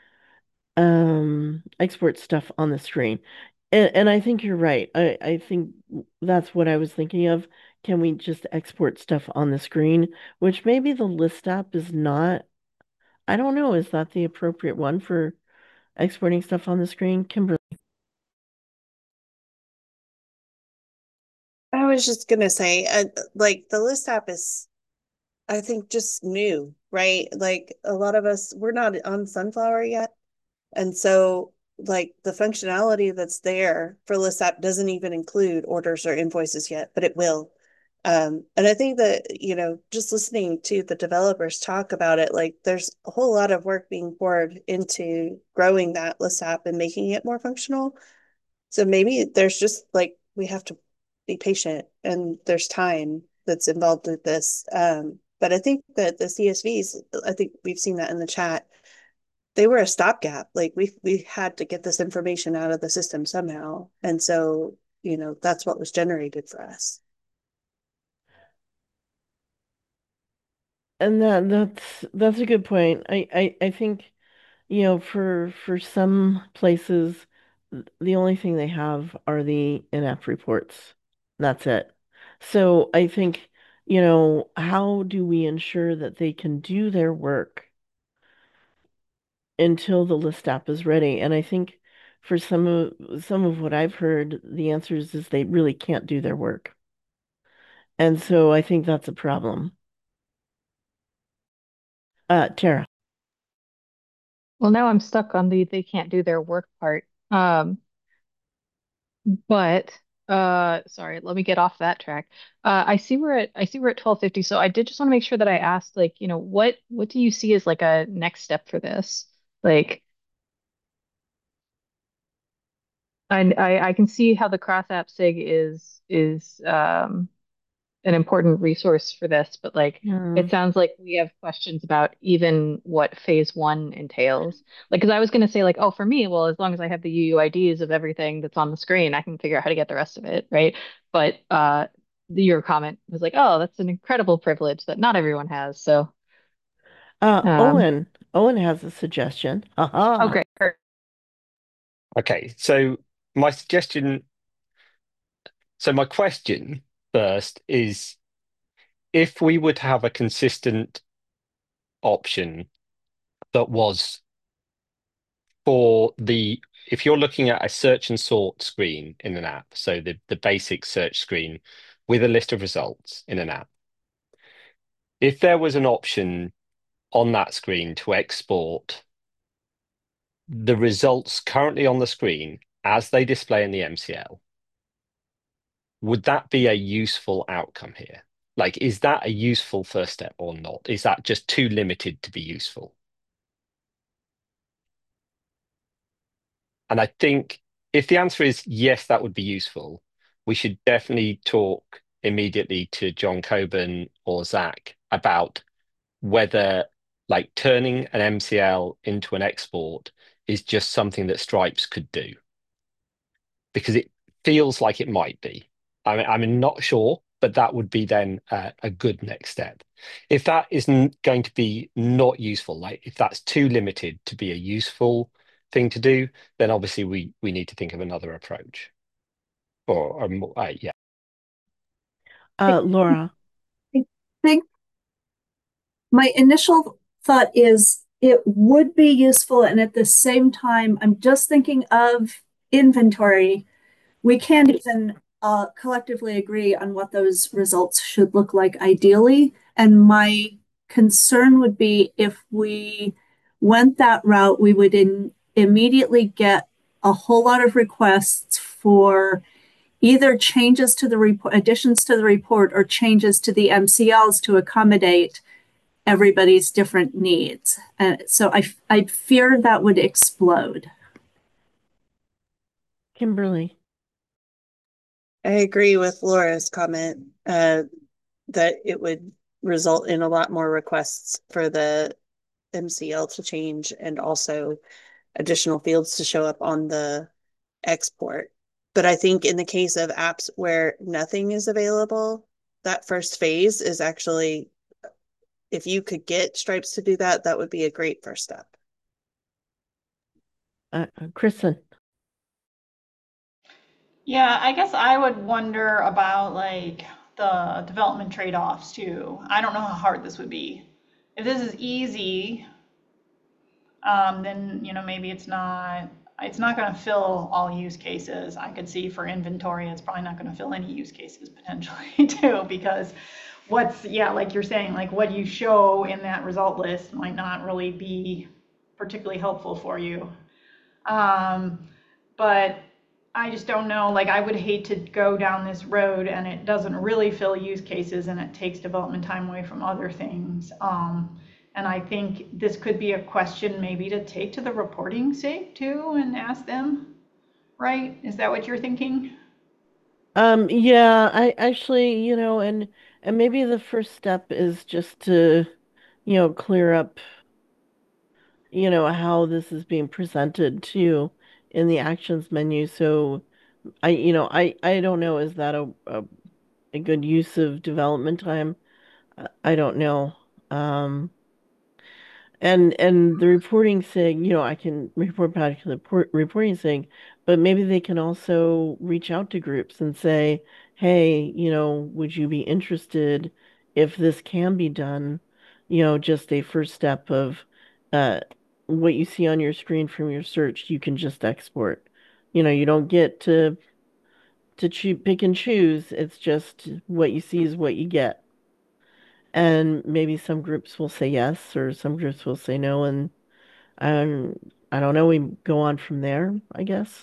Um, export stuff on the screen. And, and I think you're right. I, I think that's what I was thinking of. Can we just export stuff on the screen? Which maybe the list app is not, I don't know, is that the appropriate one for exporting stuff on the screen? Kimberly. I was just gonna say, uh, like the list app is, I think, just new, right? Like a lot of us, we're not on Sunflower yet. And so like the functionality that's there for list app doesn't even include orders or invoices yet, but it will. Um, and I think that, you know, just listening to the developers talk about it, like there's a whole lot of work being poured into growing that list app and making it more functional. So maybe there's just like we have to be patient and there's time that's involved with this. Um, but I think that the C S Vs, I think we've seen that in the chat, they were a stopgap. Like we we had to get this information out of the system somehow. And so, you know, that's what was generated for us. And that that's that's a good point. I, I, I think, you know, for for some places, the only thing they have are the in-app reports. That's it. So I think, you know, how do we ensure that they can do their work until the list app is ready? And I think for some of some of what I've heard, the answer is, is they really can't do their work. And so I think that's a problem. Uh, Tara. Well, now I'm stuck on the they can't do their work part. Um, but uh, sorry, let me get off that track. Uh, I see we're at I see we're at twelve fifty, so I did just want to make sure that I asked, like, you know, what what do you see as like a next step for this? Like, I I, I can see how the cross app sig is is um an important resource for this, but like Yeah. it sounds like we have questions about even what phase one entails. Like, because I was going to say, like, oh, for me, well, as long as I have the U U I Ds of everything that's on the screen, I can figure out how to get the rest of it, right? But uh, your comment was like, oh, that's an incredible privilege that not everyone has. So, Uh, um, Owen. Owen has a suggestion. oh, Aha. great. Okay, so my suggestion, so my question first is if we would have a consistent option that was for the, if you're looking at a search and sort screen in an app, so the, the basic search screen with a list of results in an app, if there was an option on that screen to export the results currently on the screen as they display in the M C L, would that be a useful outcome here? Like, is that a useful first step or not? Is that just too limited to be useful? And I think if the answer is yes, that would be useful, we should definitely talk immediately to John Coburn or Zach about whether like turning an M C L into an export is just something that Stripes could do. Because it feels like it might be. I mean, I'm not sure, but that would be then uh, a good next step. If that isn't going to be not useful, like if that's too limited to be a useful thing to do, then obviously we we need to think of another approach. Or, or more, uh, yeah. Uh, Laura. I think my initial thought is it would be useful, and at the same time, I'm just thinking of inventory. We can't even uh, collectively agree on what those results should look like ideally. And my concern would be if we went that route, we would in, immediately get a whole lot of requests for either changes to the report, additions to the report, or changes to the M C Ls to accommodate everybody's different needs. And so I, I fear that would explode. Kimberly. I agree with Laura's comment uh, that it would result in a lot more requests for the M C L to change and also additional fields to show up on the export. But I think in the case of apps where nothing is available, that first phase is actually, if you could get Stripes to do that, that would be a great first step. Uh, uh, Kristen. Yeah, I guess I would wonder about like the development trade-offs too. I don't know how hard this would be. If this is easy, um, then you know maybe it's not it's not going to fill all use cases. I could see for inventory, it's probably not going to fill any use cases potentially too, because what's yeah, like you're saying, like what you show in that result list might not really be particularly helpful for you. Um, but I just don't know, like I would hate to go down this road and it doesn't really fill use cases and it takes development time away from other things. Um, and I think this could be a question maybe to take to the reporting sig too and ask them, right? Is that what you're thinking? Um, yeah, I actually, you know, and and maybe the first step is just to, you know, clear up, you know, how this is being presented to you in the actions menu. So I, you know, I I don't know, is that a a, a good use of development time? I, I don't know. Um, And and the reporting saying, you know, I can report back to the report, reporting saying, but maybe they can also reach out to groups and say, hey, you know, would you be interested if this can be done? You know, just a first step of uh, what you see on your screen from your search, you can just export. You know, you don't get to to choo pick and choose. It's just what you see is what you get. And maybe some groups will say yes, or some groups will say no, and Um, I don't know, we go on from there, I guess.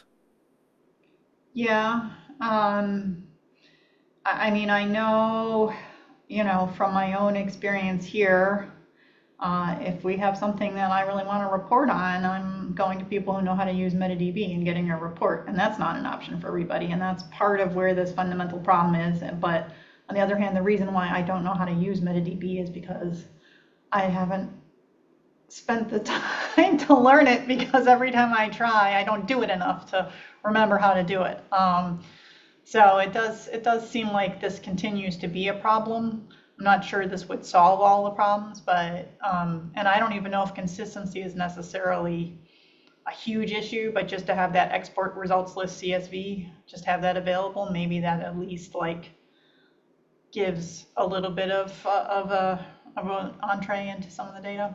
Yeah. Um, I, I mean, I know, you know, from my own experience here, uh, if we have something that I really want to report on, I'm going to people who know how to use MetaDB and getting a report. And that's not an option for everybody. And that's part of where this fundamental problem is. But on the other hand, the reason why I don't know how to use MetaDB is because I haven't spent the time to learn it, because every time I try, I don't do it enough to remember how to do it. Um, so it does it does seem like this continues to be a problem. I'm not sure this would solve all the problems, but um, and I don't even know if consistency is necessarily a huge issue, but just to have that export results list C S V, just have that available, maybe that at least like gives a little bit of uh, of a of an entree into some of the data.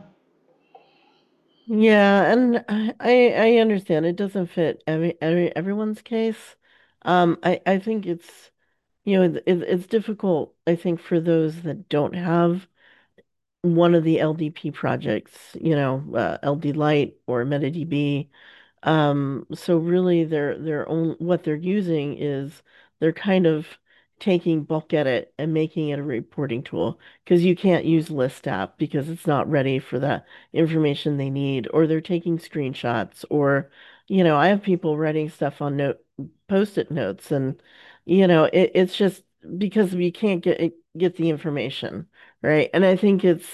Yeah, and I I I understand it doesn't fit every, every everyone's case. Um, I I think it's you know it, it's difficult. I think for those that don't have one of the L D P projects, you know, uh, L D Lite or MetaDB. Um, so really their their own what they're using is they're kind of taking bulk edit and making it a reporting tool because you can't use list app because it's not ready for the information they need, or they're taking screenshots, or you know, I have people writing stuff on note post-it notes, and you know, it, it's just because we can't get get the information, right? And I think it's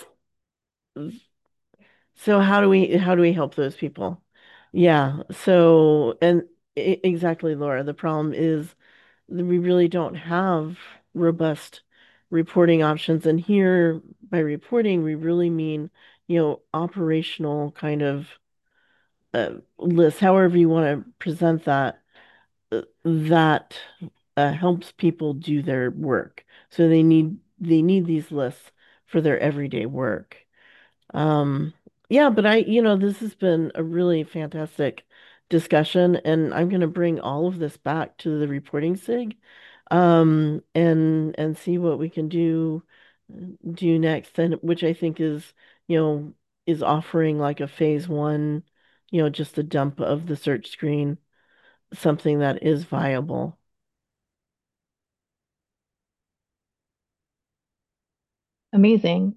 so how do we how do we help those people? Yeah. So and e- exactly, Laura, the problem is that we really don't have robust reporting options. And here by reporting, we really mean, you know, operational kind of uh, lists, however you want to present that, uh, that uh, helps people do their work. So they need they need these lists for their everyday work. Um, yeah, but I, you know, this has been a really fantastic discussion, and I'm going to bring all of this back to the reporting SIG, um, and and see what we can do do next, and which I think is, you know, is offering like a phase one, you know, just a dump of the search screen, something that is viable. Amazing.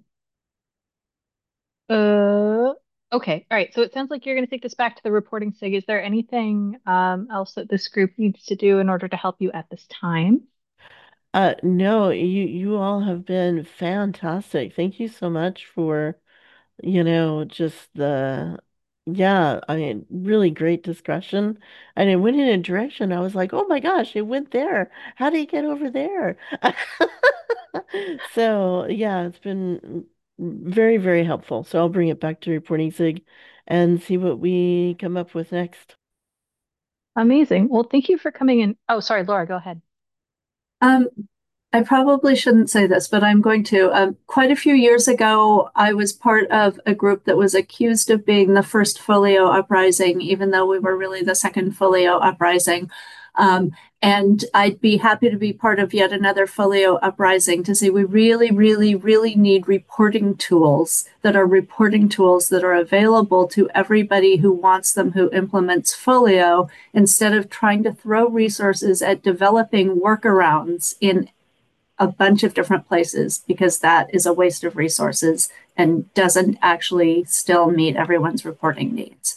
Uh, okay. All right. So it sounds like you're going to take this back to the reporting SIG. Is there anything um, else that this group needs to do in order to help you at this time? Uh, no, you you all have been fantastic. Thank you so much for you know, just the, yeah, I mean, really great discussion. And it went in a direction I was like, oh my gosh, it went there. How did it get over there? So, yeah, it's been very, very helpful. So I'll bring it back to reporting SIG and see what we come up with next. Amazing. Well, thank you for coming in. Oh, sorry, Laura, go ahead. Um, I probably shouldn't say this, but I'm going to. Um, quite a few years ago, I was part of a group that was accused of being the first Folio uprising, even though we were really the second Folio uprising. Um, and I'd be happy to be part of yet another Folio uprising to say we really, really, really need reporting tools that are reporting tools that are available to everybody who wants them, who implements Folio, instead of trying to throw resources at developing workarounds in a bunch of different places, because that is a waste of resources and doesn't actually still meet everyone's reporting needs.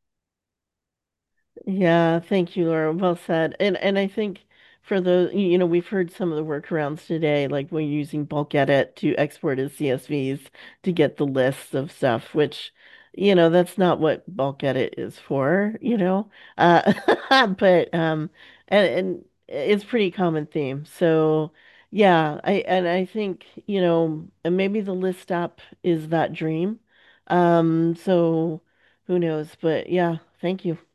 Yeah, thank you, Laura. Well said. And and I think for the, you know, we've heard some of the workarounds today, like we're using bulk edit to export as C S Vs to get the lists of stuff, which, you know, that's not what bulk edit is for, you know. Uh, but um and and it's pretty common theme. So yeah, I and I think, you know, and maybe the list app is that dream. Um, so who knows? But yeah, thank you.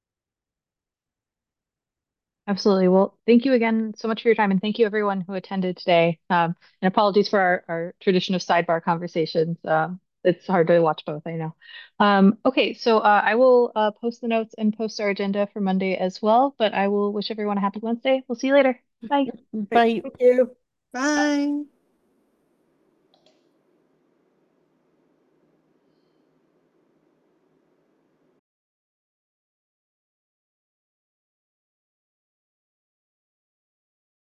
Absolutely. Well, thank you again so much for your time, and thank you everyone who attended today. Um, and apologies for our, our tradition of sidebar conversations. Um, it's hard to watch both, I know. Um, okay, so uh, I will uh, post the notes and post our agenda for Monday as well, but I will wish everyone a happy Wednesday. We'll see you later. Bye. Great. Bye. Thank you. Bye.